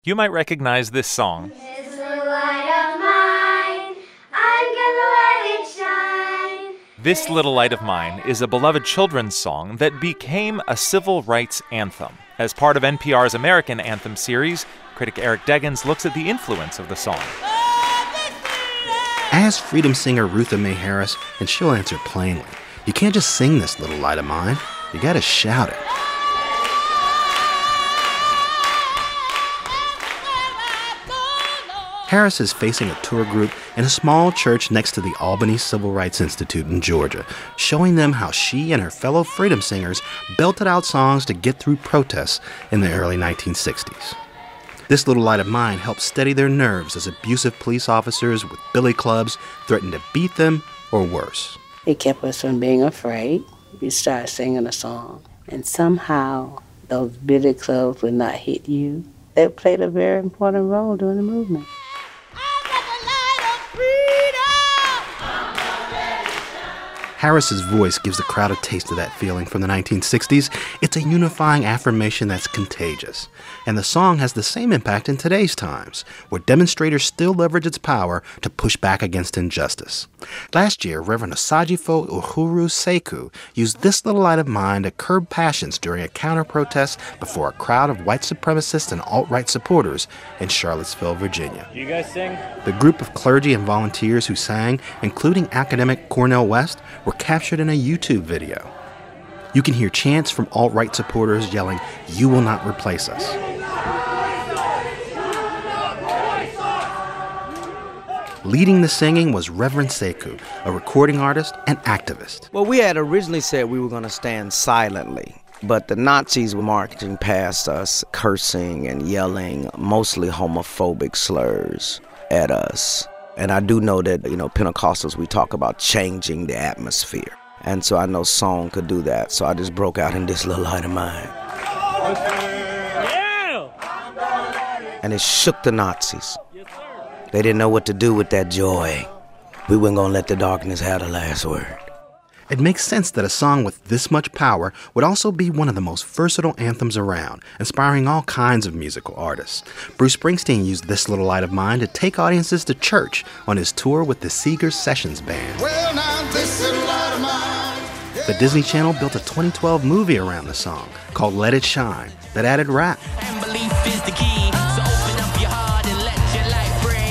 You might recognize this song. This little light of mine, I'm gonna let it shine. This Little Light of Mine is a beloved children's song that became a civil rights anthem. As part of NPR's American Anthem series, critic Eric Deggans looks at the influence of the song. Ask freedom singer Rutha Mae Harris, and she'll answer plainly. You can't just sing This Little Light of Mine. You gotta shout it. Harris is facing a tour group in a small church next to the Albany Civil Rights Institute in Georgia, showing them how she and her fellow freedom singers belted out songs to get through protests in the early 1960s. This Little Light of Mine helped steady their nerves as abusive police officers with billy clubs threatened to beat them or worse. It kept us from being afraid. We started singing a song, and somehow those billy clubs would not hit you. They played a very important role during the movement. Harris's voice gives the crowd a taste of that feeling from the 1960s. It's a unifying affirmation that's contagious. And the song has the same impact in today's times, where demonstrators still leverage its power to push back against injustice. Last year, Reverend Osajifo Uhuru Seku used This Little Light of Mine to curb passions during a counter-protest before a crowd of white supremacists and alt-right supporters in Charlottesville, Virginia. You guys sing? The group of clergy and volunteers who sang, including academic Cornel West, were captured in a YouTube video. You can hear chants from alt-right supporters yelling, "You will not replace us." Leading the singing was Reverend Seku, a recording artist and activist. Well, we had originally said we were going to stand silently, but the Nazis were marching past us, cursing and yelling mostly homophobic slurs at us. And I do know that, Pentecostals, we talk about changing the atmosphere. And so I know song could do that. So I just broke out in This Little Light of Mine. Yeah! And it shook the Nazis. They didn't know what to do with that joy. We weren't going to let the darkness have the last word. It makes sense that a song with this much power would also be one of the most versatile anthems around, inspiring all kinds of musical artists. Bruce Springsteen used This Little Light of Mine to take audiences to church on his tour with the Seeger Sessions Band. Well, now, this little light of mine. The Disney Channel built a 2012 movie around the song called Let It Shine that added rap. And belief is the key, so open up your heart and let your light breathe.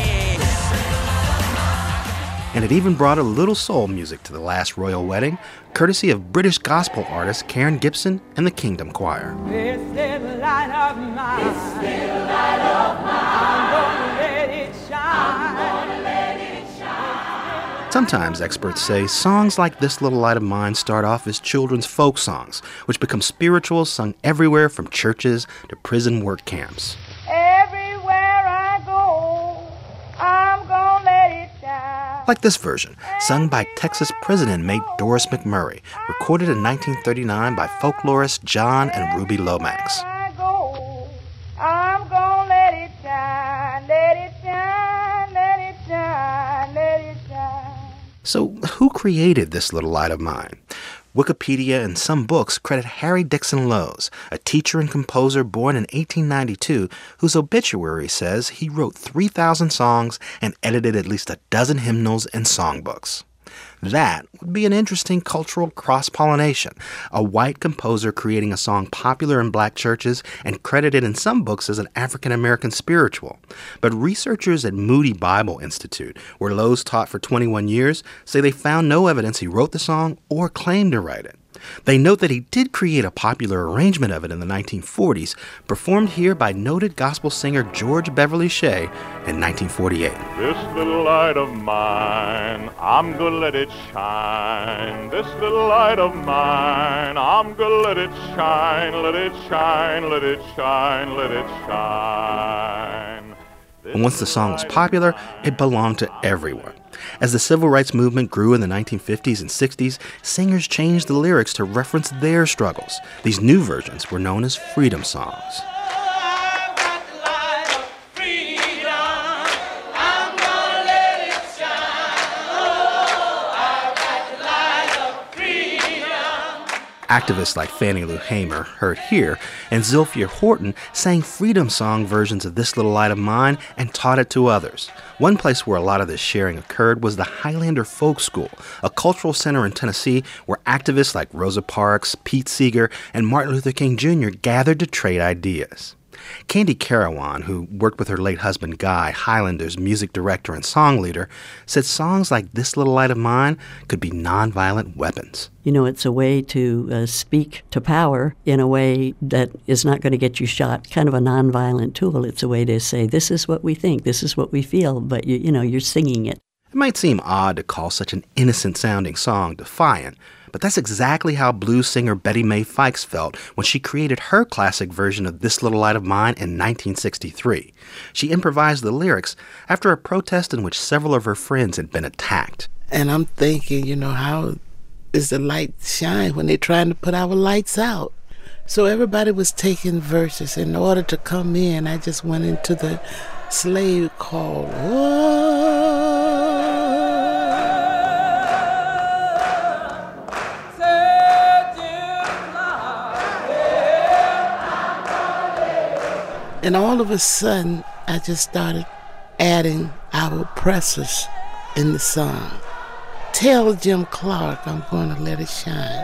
And it even brought a little soul music to the last royal wedding, courtesy of British gospel artist Karen Gibson and the Kingdom Choir. This little light of mine, this little light of mine, I'm gonna let it shine. I'm gonna let it shine. Sometimes experts say songs like This Little Light of Mine start off as children's folk songs, which become spirituals sung everywhere from churches to prison work camps. Everywhere I go, I'm gonna let it shine. Like this version, sung by Texas prison inmate Doris McMurray, recorded in 1939 by folklorist John and Ruby Lomax. I go, I'm gonna let it shine, let it shine, let it shine, let it shine. So who created This Little Light of Mine? Wikipedia and some books credit Harry Dixon Lowes, a teacher and composer born in 1892, whose obituary says he wrote 3,000 songs and edited at least a dozen hymnals and songbooks. That would be an interesting cultural cross-pollination, a white composer creating a song popular in black churches and credited in some books as an African-American spiritual. But researchers at Moody Bible Institute, where Lowes taught for 21 years, say they found no evidence he wrote the song or claimed to write it. They note that he did create a popular arrangement of it in the 1940s, performed here by noted gospel singer George Beverly Shea in 1948. This little light of mine, I'm gonna let it shine. This little light of mine, I'm gonna let it shine, let it shine, let it shine, let it shine. And once the song was popular, it belonged to everyone. As the civil rights movement grew in the 1950s and 60s, singers changed the lyrics to reference their struggles. These new versions were known as freedom songs. Activists like Fannie Lou Hamer, heard here, and Zilphia Horton sang freedom song versions of This Little Light of Mine and taught it to others. One place where a lot of this sharing occurred was the Highlander Folk School, a cultural center in Tennessee where activists like Rosa Parks, Pete Seeger, and Martin Luther King Jr. gathered to trade ideas. Candy Carawan, who worked with her late husband Guy, Highlander's music director and song leader, said songs like This Little Light of Mine could be nonviolent weapons. You know, it's a way to speak to power in a way that is not going to get you shot, kind of a nonviolent tool. It's a way to say, this is what we think, this is what we feel, but you're singing it. It might seem odd to call such an innocent-sounding song defiant, but that's exactly how blues singer Betty Mae Fikes felt when she created her classic version of This Little Light of Mine in 1963. She improvised the lyrics after a protest in which several of her friends had been attacked. And I'm thinking, how is the light shine when they're trying to put our lights out? So everybody was taking verses. In order to come in, I just went into the slave call. Whoa. And all of a sudden, I just started adding our oppressors in the song. Tell Jim Clark I'm going to let it shine.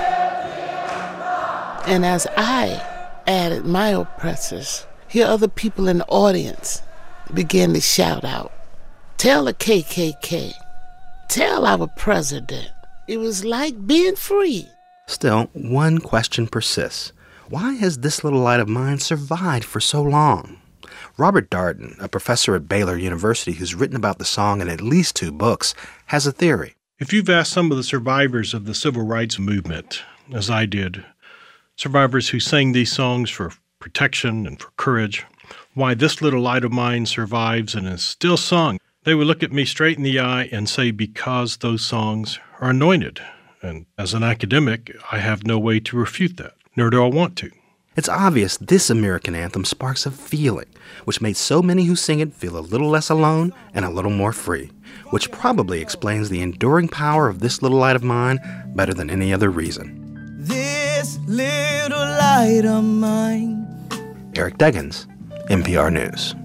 And as I added my oppressors, here other people in the audience began to shout out, tell the KKK, tell our president. It was like being free. Still, one question persists. Why has This Little Light of Mine survived for so long? Robert Darden, a professor at Baylor University who's written about the song in at least 2 books, has a theory. If you've asked some of the survivors of the civil rights movement, as I did, survivors who sang these songs for protection and for courage, why This Little Light of Mine survives and is still sung, they would look at me straight in the eye and say, because those songs are anointed. And as an academic, I have no way to refute that. Nor do I want to. It's obvious this American anthem sparks a feeling, which made so many who sing it feel a little less alone and a little more free, which probably explains the enduring power of This Little Light of Mine better than any other reason. This little light of mine. Eric Deggans, NPR News.